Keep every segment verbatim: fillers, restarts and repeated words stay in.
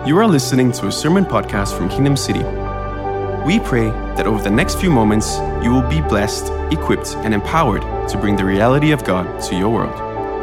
You are listening to a sermon podcast from Kingdom City. We pray that over the next few moments, you will be blessed, equipped, and empowered to bring the reality of God to your world.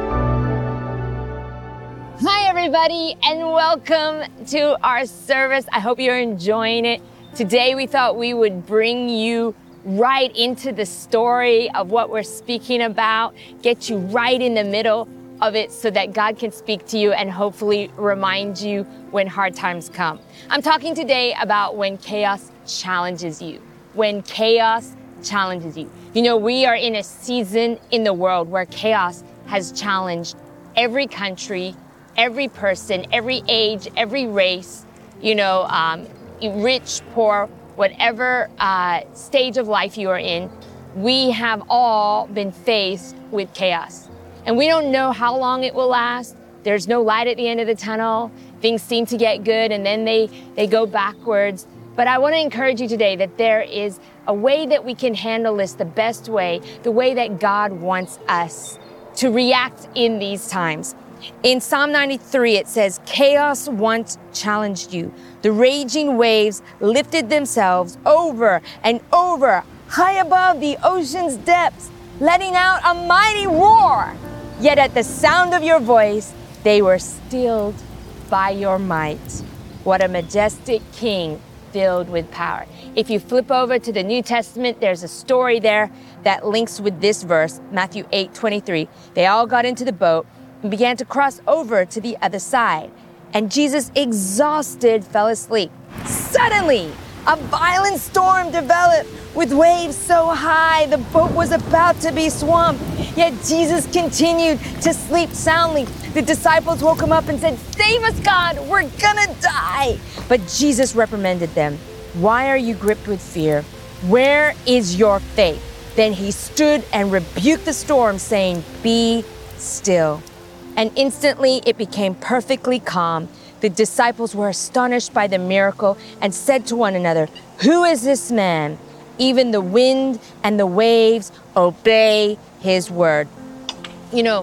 Hi, everybody, and welcome to our service. I hope you're enjoying it. Today, we thought we would bring you right into the story of what we're speaking about, get you right in the middle of it so that God can speak to you and hopefully remind you when hard times come. I'm talking today about when chaos challenges you. When chaos challenges you. You know, we are in a season in the world where chaos has challenged every country, every person, every age, every race, you know, um, rich, poor, whatever uh, stage of life you are in. We have all been faced with chaos. And we don't know how long it will last. There's no light at the end of the tunnel. Things seem to get good and then they, they go backwards. But I want to encourage you today that there is a way that we can handle this the best way, the way that God wants us to react in these times. In Psalm ninety-three, it says, "Chaos once challenged you. The raging waves lifted themselves over and over, high above the ocean's depths, letting out a mighty roar. Yet at the sound of your voice, they were stilled by your might." What a majestic King filled with power. If you flip over to the New Testament, there's a story there that links with this verse, Matthew eight twenty-three. They all got into the boat and began to cross over to the other side. And Jesus, exhausted, fell asleep. Suddenly, a violent storm developed with waves so high the boat was about to be swamped. Yet Jesus continued to sleep soundly. The disciples woke him up and said, "Save us, God, we're gonna die." But Jesus reprimanded them. "Why are you gripped with fear? Where is your faith?" Then he stood and rebuked the storm, saying, "Be still." And instantly it became perfectly calm. The disciples were astonished by the miracle and said to one another, "Who is this man? Even the wind and the waves obey his word." You know,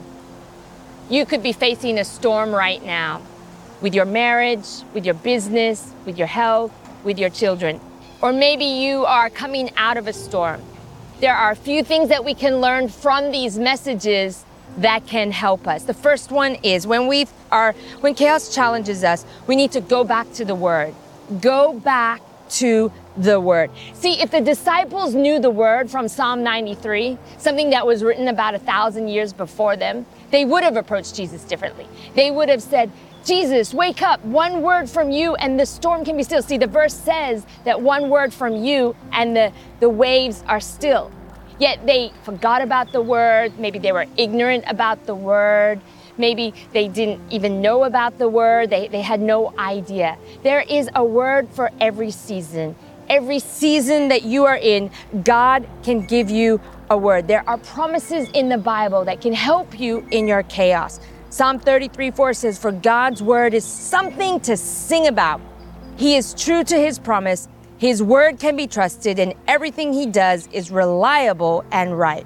you could be facing a storm right now with your marriage, with your business, with your health, with your children. Or maybe you are coming out of a storm. There are a few things that we can learn from these messages that can help us. The first one is when we are, when chaos challenges us, we need to go back to the word. Go back to the word. See, if the disciples knew the word from Psalm ninety-three, something that was written about a thousand years before them, they would have approached Jesus differently. They would have said, "Jesus, wake up, one word from you and the storm can be still." See, the verse says that one word from you and the, the waves are still. Yet they forgot about the word. Maybe they were ignorant about the word. Maybe they didn't even know about the word. They, they had no idea. There is a word for every season. Every season that you are in, God can give you a word. There are promises in the Bible that can help you in your chaos. Psalm thirty-three four says, "For God's word is something to sing about. He is true to his promise. His word can be trusted, and everything he does is reliable and right."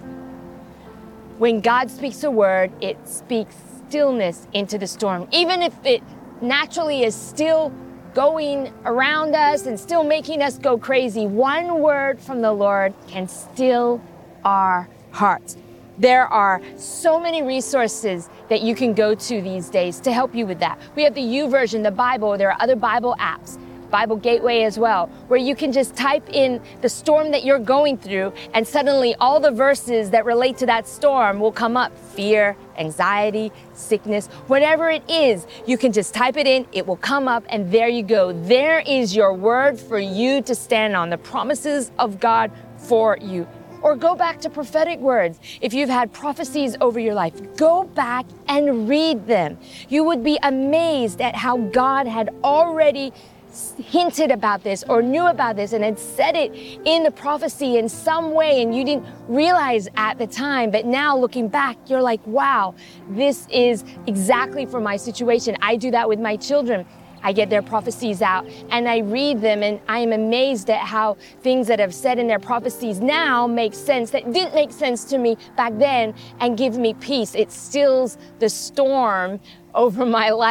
When God speaks a word, it speaks stillness into the storm. Even if it naturally is still going around us and still making us go crazy, one word from the Lord can still our hearts. There are so many resources that you can go to these days to help you with that. We have the YouVersion, the Bible. There are other Bible apps. Bible Gateway as well, where you can just type in the storm that you're going through and suddenly all the verses that relate to that storm will come up. Fear, anxiety, sickness, whatever it is, you can just type it in, it will come up, and there you go. There is your word for you to stand on, the promises of God for you. Or go back to prophetic words. If you've had prophecies over your life, go back and read them. You would be amazed at how God had already hinted about this or knew about this and had said it in the prophecy in some way and you didn't realize at the time, but now looking back, you're like, wow, this is exactly for my situation. I do that with my children. I get their prophecies out and I read them, and I am amazed at how things that have said in their prophecies now make sense that didn't make sense to me back then and give me peace. It stills the storm over my life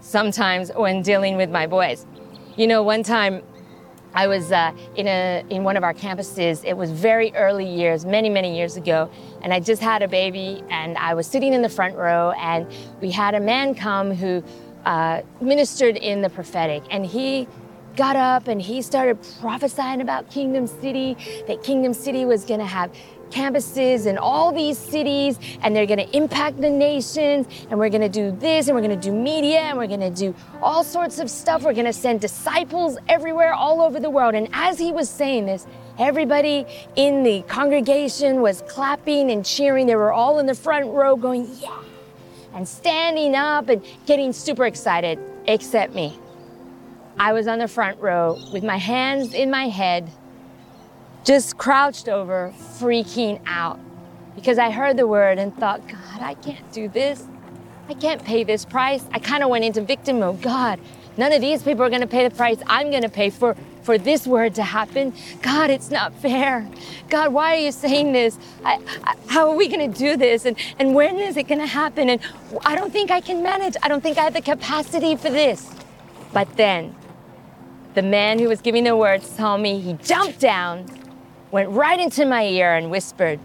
sometimes when dealing with my boys. You know, one time I was uh, in a in one of our campuses. It was very early years, many, many years ago, and I just had a baby, and I was sitting in the front row, and we had a man come who uh, ministered in the prophetic, and he got up and he started prophesying about Kingdom City, that Kingdom City was going to have campuses in all these cities, and they're going to impact the nations, and we're going to do this, and we're going to do media, and we're going to do all sorts of stuff. We're going to send disciples everywhere, all over the world. And as he was saying this, everybody in the congregation was clapping and cheering. They were all in the front row going, yeah, and standing up and getting super excited, except me. I was on the front row with my hands in my head, just crouched over, freaking out, because I heard the word and thought, God, I can't do this. I can't pay this price. I kind of went into victim mode. God, none of these people are going to pay the price I'm going to pay for, for this word to happen. God, it's not fair. God, why are you saying this? I, I, how are we going to do this? And, and when is it going to happen? And I don't think I can manage. I don't think I have the capacity for this. But then the man who was giving the word saw me. He jumped down, went right into my ear and whispered,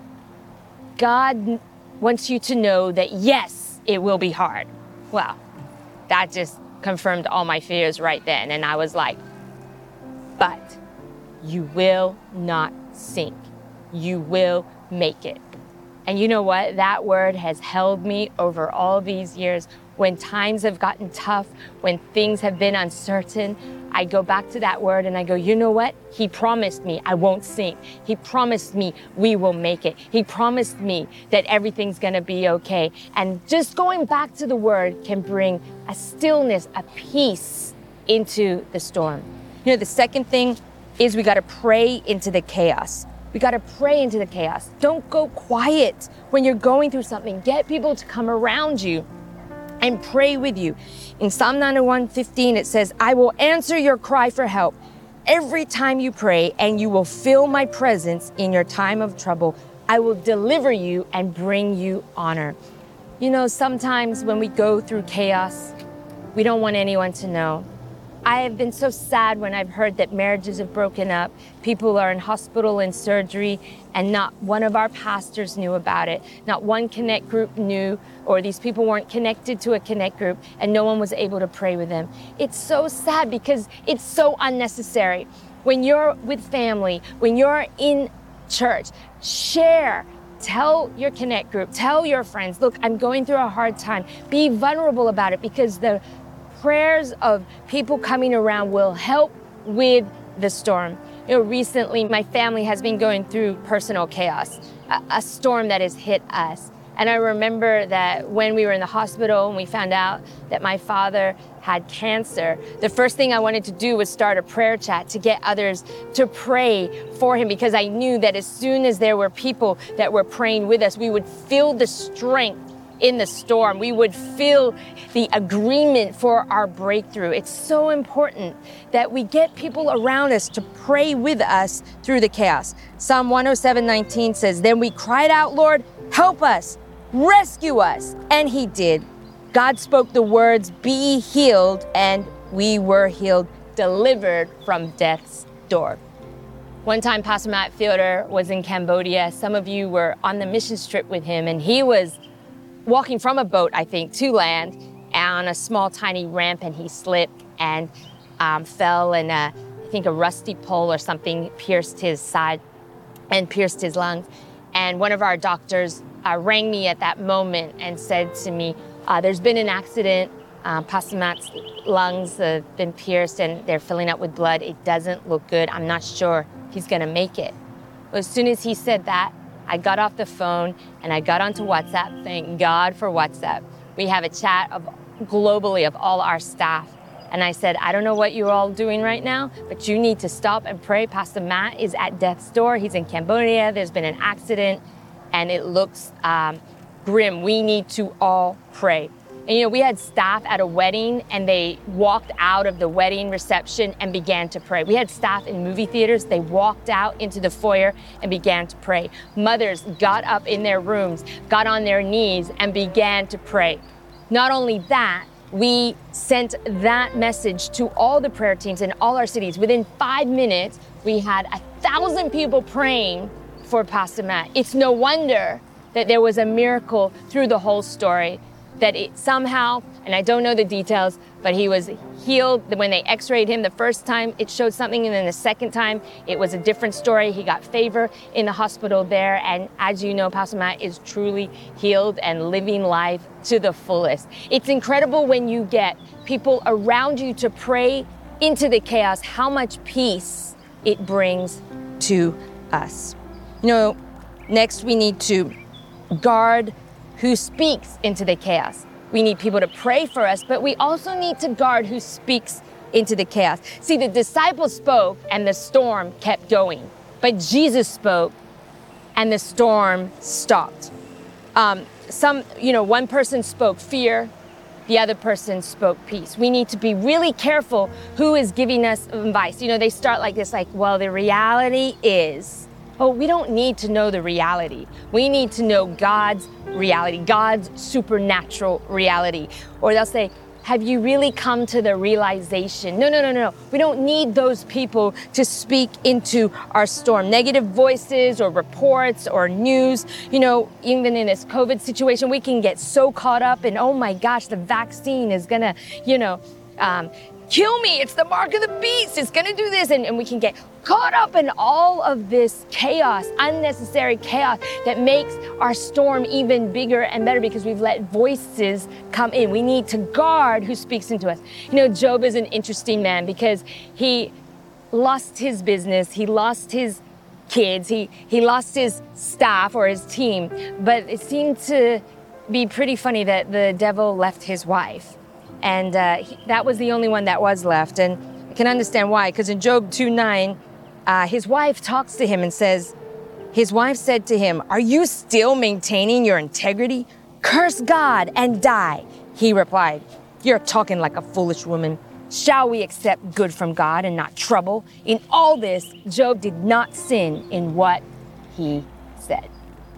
God wants you to know that, yes, it will be hard. Well, that just confirmed all my fears right then. And I was like, but you will not sink. You will make it. And you know what? That word has held me over all these years. When times have gotten tough, when things have been uncertain, I go back to that word and I go, you know what? He promised me I won't sink. He promised me we will make it. He promised me that everything's gonna be okay. And just going back to the word can bring a stillness, a peace into the storm. You know, the second thing is we gotta pray into the chaos. We gotta pray into the chaos. Don't go quiet when you're going through something. Get people to come around you and pray with you. In Psalm ninety-one fifteen, it says, I will answer your cry for help every time you pray, and you will feel my presence in your time of trouble. I will deliver you and bring you honor. You know, sometimes when we go through chaos, we don't want anyone to know. I have been so sad when I've heard that marriages have broken up, people are in hospital and surgery, and not one of our pastors knew about it. Not one Connect group knew, or these people weren't connected to a Connect group, and no one was able to pray with them. It's so sad because it's so unnecessary. When you're with family, when you're in church, share. Tell your Connect group, tell your friends, look, I'm going through a hard time. Be vulnerable about it, because the prayers of people coming around will help with the storm. You know, recently my family has been going through personal chaos, a, a storm that has hit us. And I remember that when we were in the hospital and we found out that my father had cancer, the first thing I wanted to do was start a prayer chat to get others to pray for him, because I knew that as soon as there were people that were praying with us, we would feel the strength in the storm. We would feel the agreement for our breakthrough. It's so important that we get people around us to pray with us through the chaos. Psalm one oh seven nineteen says, then we cried out, Lord, help us, rescue us. And he did. God spoke the words, be healed, and we were healed, delivered from death's door. One time, Pastor Matt Fielder was in Cambodia. Some of you were on the mission trip with him, and he was walking from a boat, I think, to land on a small, tiny ramp, and he slipped and um, fell, and uh, I think a rusty pole or something pierced his side and pierced his lungs. And one of our doctors uh, rang me at that moment and said to me, uh, there's been an accident. Uh, Pastor Matt's lungs have been pierced and they're filling up with blood. It doesn't look good. I'm not sure he's going to make it. Well, as soon as he said that, I got off the phone and I got onto WhatsApp. Thank God for WhatsApp. We have a chat of globally of all our staff. And I said, I don't know what you're all doing right now, but you need to stop and pray. Pastor Matt is at death's door. He's in Cambodia. There's been an accident and it looks um, grim. We need to all pray. And you know, we had staff at a wedding and they walked out of the wedding reception and began to pray. We had staff in movie theaters. They walked out into the foyer and began to pray. Mothers got up in their rooms, got on their knees and began to pray. Not only that, we sent that message to all the prayer teams in all our cities. Within five minutes, we had a thousand people praying for Pastor Matt. It's no wonder that there was a miracle through the whole story, that it somehow, and I don't know the details, but he was healed. When they x-rayed him the first time, it showed something, and then the second time, it was a different story. He got favor in the hospital there, and as you know, Pastor Matt is truly healed and living life to the fullest. It's incredible when you get people around you to pray into the chaos, how much peace it brings to us. You know, next we need to guard who speaks into the chaos. We need people to pray for us, but we also need to guard who speaks into the chaos. See, the disciples spoke and the storm kept going, but Jesus spoke and the storm stopped. Um, some, you know, one person spoke fear, the other person spoke peace. We need to be really careful who is giving us advice. You know, they start like this, like, well, the reality is. Oh, we don't need to know the reality. We need to know God's reality, God's supernatural reality. Or they'll say, have you really come to the realization? No, no, no, no. We don't need those people to speak into our storm. Negative voices or reports or news. You know, even in this COVID situation, we can get so caught up in, oh my gosh, the vaccine is gonna, you know, um, kill me, it's the mark of the beast, it's gonna do this, and, and we can get caught up in all of this chaos, unnecessary chaos that makes our storm even bigger and better because we've let voices come in. We need to guard who speaks into us. You know, Job is an interesting man because he lost his business, he lost his kids, he, he lost his staff or his team, but it seemed to be pretty funny that the devil left his wife. And uh, he, that was the only one that was left. And I can understand why, because in Job two nine, uh, his wife talks to him and says, his wife said to him, are you still maintaining your integrity? Curse God and die. He replied, you're talking like a foolish woman. Shall we accept good from God and not trouble? In all this, Job did not sin in what he said.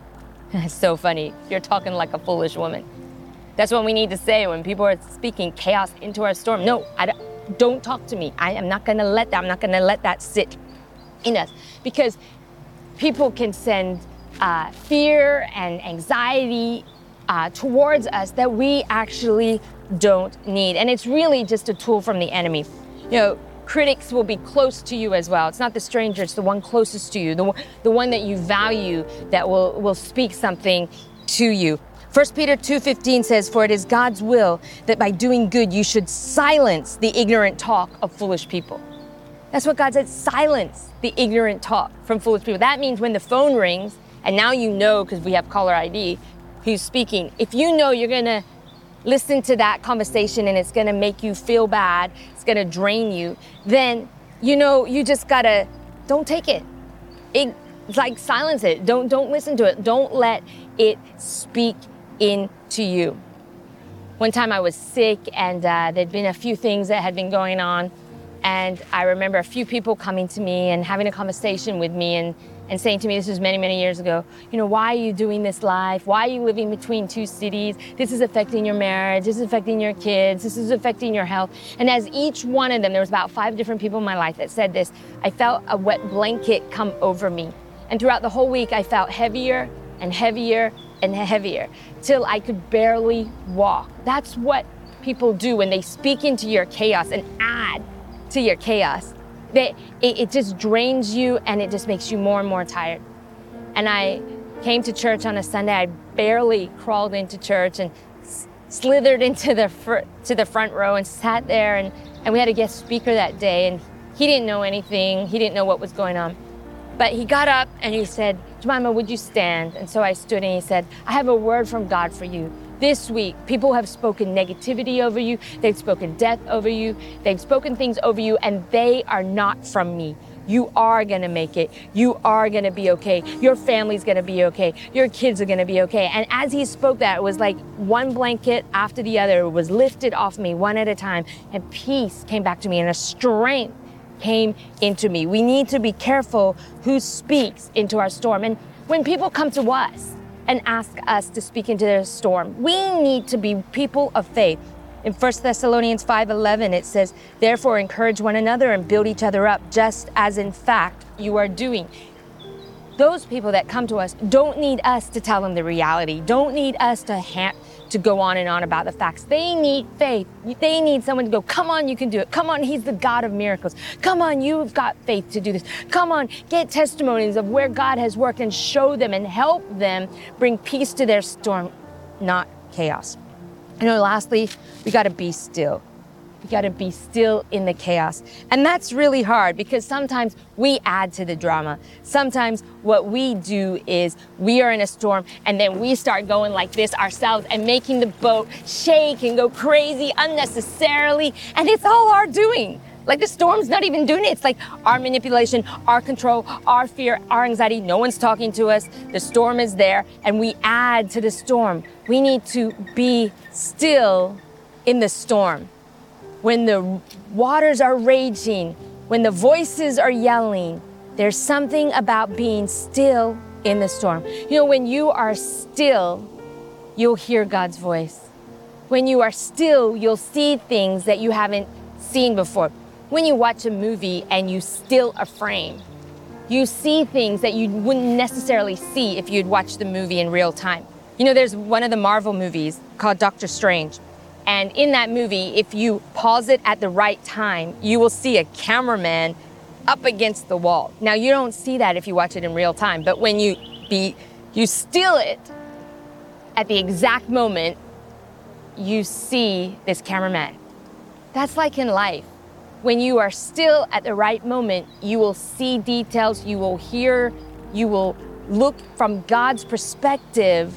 It's so funny. You're talking like a foolish woman. That's what we need to say when people are speaking chaos into our storm. No, I don't, don't talk to me. I am not going to let that. I'm not going to let that sit in us, because people can send uh, fear and anxiety uh, towards us that we actually don't need. And it's really just a tool from the enemy. You know, critics will be close to you as well. It's not the stranger, it's the one closest to you, the, the one that you value that will, will speak something to you. First Peter two fifteen says, for it is God's will that by doing good you should silence the ignorant talk of foolish people. That's what God said, silence the ignorant talk from foolish people. That means when the phone rings, and now you know because we have caller I D who's speaking, if you know you're going to listen to that conversation and it's going to make you feel bad, it's going to drain you, then you know you just got to, don't take it. It it's like silence it. Don't, don't listen to it. Don't let it speak into you. One time I was sick and uh, there'd been a few things that had been going on, and I remember a few people coming to me and having a conversation with me and, and saying to me, this was many, many years ago, you know, why are you doing this life? Why are you living between two cities? This is affecting your marriage, this is affecting your kids, this is affecting your health. And as each one of them, there was about five different people in my life that said this, I felt a wet blanket come over me. And throughout the whole week, I felt heavier and heavier and heavier till I could barely walk. That's what people do when they speak into your chaos and add to your chaos. They, it, it just drains you and it just makes you more and more tired. And I came to church on a Sunday. I barely crawled into church and s- slithered into the fr- to the front row and sat there. And, and we had a guest speaker that day, and he didn't know anything. He didn't know what was going on. But he got up and he said, Jemima, would you stand? And so I stood and he said, I have a word from God for you. This week, people have spoken negativity over you. They've spoken death over you. They've spoken things over you, and they are not from me. You are going to make it. You are going to be okay. Your family's going to be okay. Your kids are going to be okay. And as he spoke that, it was like one blanket after the other was lifted off me one at a time, and peace came back to me, and a strength came into me. We need to be careful who speaks into our storm. And when people come to us and ask us to speak into their storm, we need to be people of faith. In First Thessalonians five eleven, it says, therefore encourage one another and build each other up, just as in fact you are doing. Those people that come to us don't need us to tell them the reality, don't need us to ha- to go on and on about the facts. They need faith. They need someone to go, come on, you can do it. Come on, he's the God of miracles. Come on, you've got faith to do this. Come on, get testimonies of where God has worked and show them and help them bring peace to their storm, not chaos. You know, lastly, we got to be still. We got to be still in the chaos. And that's really hard because sometimes we add to the drama. Sometimes what we do is we are in a storm and then we start going like this ourselves and making the boat shake and go crazy unnecessarily. And it's all our doing. Like the storm's not even doing it. It's like our manipulation, our control, our fear, our anxiety. No one's talking to us. The storm is there and we add to the storm. We need to be still in the storm. When the waters are raging, when the voices are yelling, there's something about being still in the storm. You know, when you are still, you'll hear God's voice. When you are still, you'll see things that you haven't seen before. When you watch a movie and you still a frame, you see things that you wouldn't necessarily see if you'd watched the movie in real time. You know, there's one of the Marvel movies called Doctor Strange. And in that movie, if you pause it at the right time, you will see a cameraman up against the wall. Now, you don't see that if you watch it in real time, but when you be you still it at the exact moment, you see this cameraman. That's like in life. When you are still at the right moment, you will see details, you will hear, you will look from God's perspective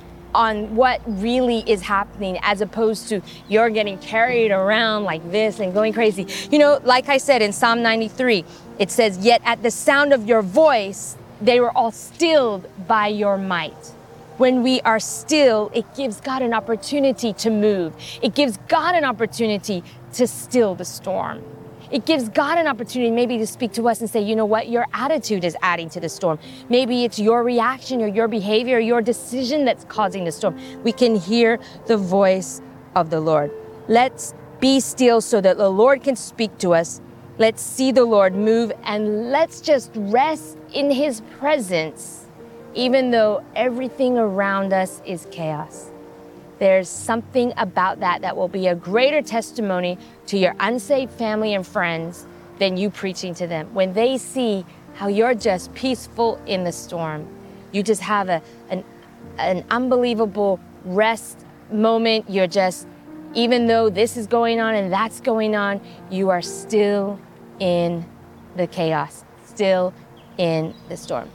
on what really is happening, as opposed to you're getting carried around like this and going crazy. You know, like I said in Psalm ninety-three, it says, yet at the sound of your voice, they were all stilled by your might. When we are still, it gives God an opportunity to move. It gives God an opportunity to still the storm. It gives God an opportunity maybe to speak to us and say, you know what, your attitude is adding to the storm. Maybe it's your reaction or your behavior or your decision that's causing the storm. We can hear the voice of the Lord. Let's be still so that the Lord can speak to us. Let's see the Lord move and let's just rest in his presence, even though everything around us is chaos. There's something about that that will be a greater testimony to your unsaved family and friends than you preaching to them. When they see how you're just peaceful in the storm, you just have a, an, an unbelievable rest moment. You're just, even though this is going on and that's going on, you are still in the chaos, still in the storm.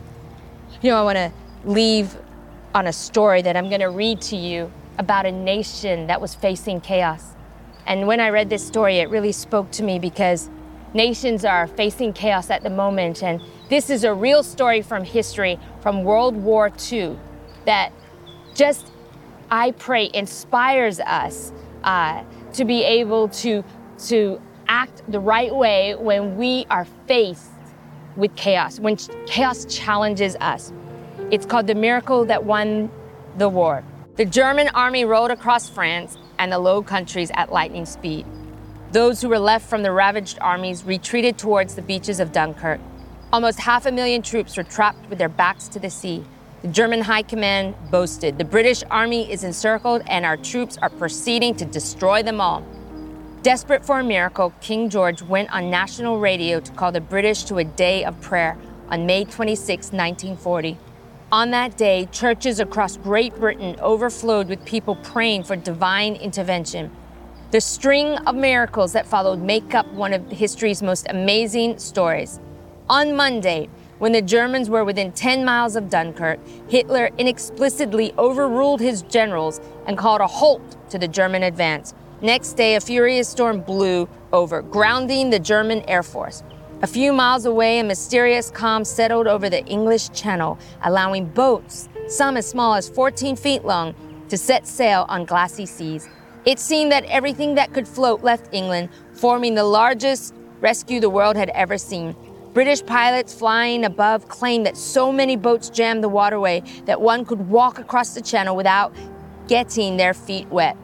You know, I want to leave on a story that I'm going to read to you about a nation that was facing chaos. And when I read this story, it really spoke to me because nations are facing chaos at the moment. And this is a real story from history, from World War Two, that just, I pray, inspires us uh, to be able to, to act the right way when we are faced with chaos, when chaos challenges us. It's called The Miracle That Won the War. The German army rolled across France and the Low Countries at lightning speed. Those who were left from the ravaged armies retreated towards the beaches of Dunkirk. Almost half a million troops were trapped with their backs to the sea. The German High Command boasted, "The British army is encircled and our troops are proceeding to destroy them all." Desperate for a miracle, King George went on national radio to call the British to a day of prayer on May twenty-sixth, nineteen forty. On that day, churches across Great Britain overflowed with people praying for divine intervention. The string of miracles that followed make up one of history's most amazing stories. On Monday, when the Germans were within ten miles of Dunkirk, Hitler inexplicably overruled his generals and called a halt to the German advance. Next day, a furious storm blew over, grounding the German Air Force. A few miles away, a mysterious calm settled over the English Channel, allowing boats, some as small as fourteen feet long, to set sail on glassy seas. It seemed that everything that could float left England, forming the largest rescue the world had ever seen. British pilots flying above claimed that so many boats jammed the waterway that one could walk across the channel without getting their feet wet.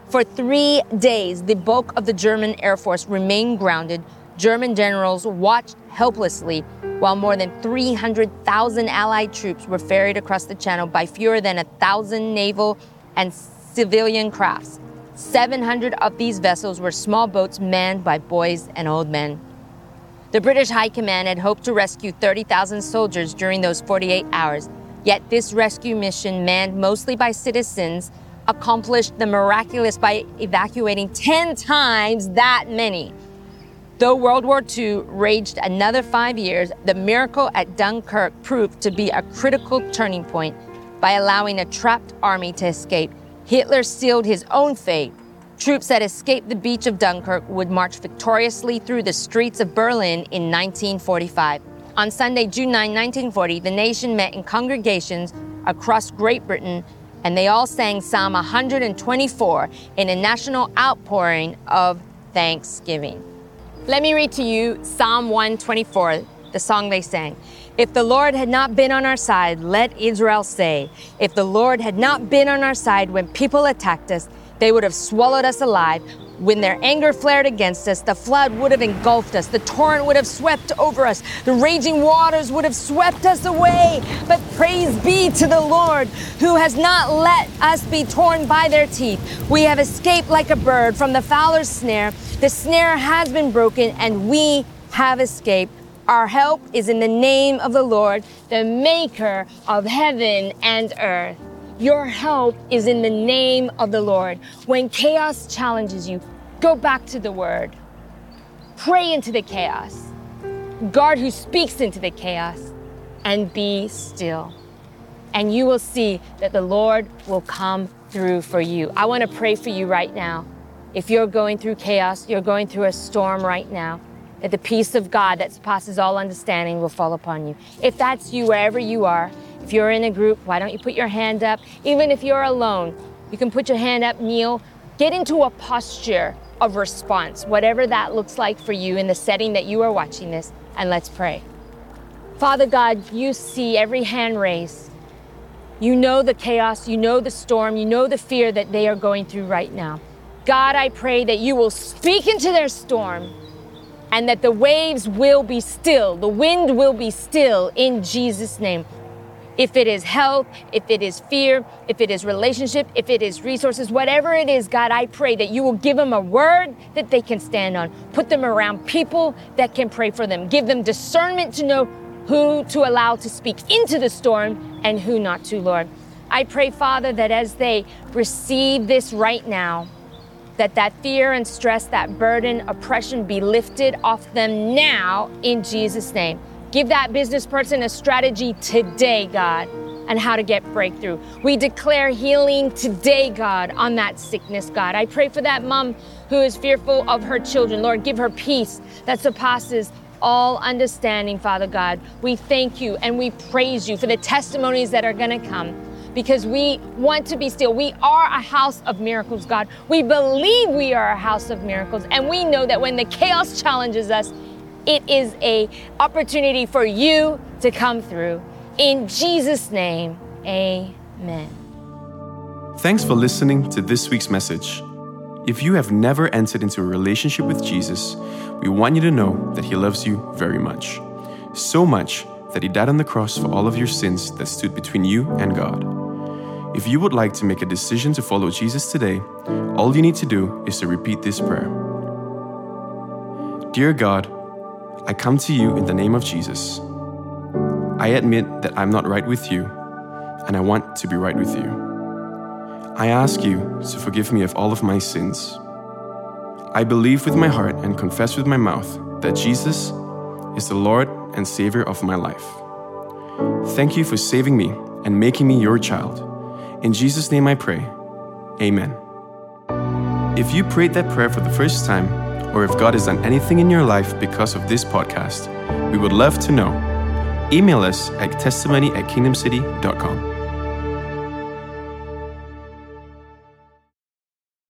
For three days, the bulk of the German Air Force remained grounded. German generals watched helplessly while more than three hundred thousand Allied troops were ferried across the Channel by fewer than a thousand naval and civilian crafts. seven hundred of these vessels were small boats manned by boys and old men. The British High Command had hoped to rescue thirty thousand soldiers during those forty-eight hours, yet this rescue mission, manned mostly by citizens, accomplished the miraculous by evacuating ten times that many. Though World War Two raged another five years, the miracle at Dunkirk proved to be a critical turning point. By allowing a trapped army to escape, Hitler sealed his own fate. Troops that escaped the beach of Dunkirk would march victoriously through the streets of Berlin in nineteen forty-five. On Sunday, June ninth, nineteen forty, the nation met in congregations across Great Britain, and they all sang Psalm one hundred twenty-four in a national outpouring of thanksgiving. Let me read to you Psalm one twenty-four, the song they sang. If the Lord had not been on our side, let Israel say, if the Lord had not been on our side when people attacked us, they would have swallowed us alive. When their anger flared against us, the flood would have engulfed us. The torrent would have swept over us. The raging waters would have swept us away. But praise be to the Lord, who has not let us be torn by their teeth. We have escaped like a bird from the fowler's snare. The snare has been broken, and we have escaped. Our help is in the name of the Lord, the maker of heaven and earth. Your help is in the name of the Lord. When chaos challenges you, go back to the word. Pray into the chaos. God who speaks into the chaos, and be still. And you will see that the Lord will come through for you. I want to pray for you right now. If you're going through chaos, you're going through a storm right now, that the peace of God that surpasses all understanding will fall upon you. If that's you, wherever you are, if you're in a group, why don't you put your hand up? Even if you're alone, you can put your hand up, kneel, get into a posture of response, whatever that looks like for you in the setting that you are watching this, and let's pray. Father God, you see every hand raised. You know the chaos, you know the storm, you know the fear that they are going through right now. God, I pray that you will speak into their storm and that the waves will be still, the wind will be still in Jesus' name. If it is health, if it is fear, if it is relationship, if it is resources, whatever it is, God, I pray that you will give them a word that they can stand on. Put them around people that can pray for them. Give them discernment to know who to allow to speak into the storm and who not to, Lord. I pray, Father, that as they receive this right now, that that fear and stress, that burden, oppression be lifted off them now in Jesus' name. Give that business person a strategy today, God, on how to get breakthrough. We declare healing today, God, on that sickness, God. I pray for that mom who is fearful of her children. Lord, give her peace that surpasses all understanding, Father God. We thank you and we praise you for the testimonies that are going to come, because we want to be still. We are a house of miracles, God. We believe we are a house of miracles, and we know that when the chaos challenges us, it is a opportunity for you to come through. In Jesus' name, amen. Thanks for listening to this week's message. If you have never entered into a relationship with Jesus, we want you to know that he loves you very much. So much that he died on the cross for all of your sins that stood between you and God. If you would like to make a decision to follow Jesus today, all you need to do is to repeat this prayer. Dear God, I come to you in the name of Jesus. I admit that I'm not right with you, and I want to be right with you. I ask you to forgive me of all of my sins. I believe with my heart and confess with my mouth that Jesus is the Lord and Savior of my life. Thank you for saving me and making me your child. In Jesus' name I pray, amen. If you prayed that prayer for the first time, or if God has done anything in your life because of this podcast, we would love to know. Email us at testimony at kingdom city dot com.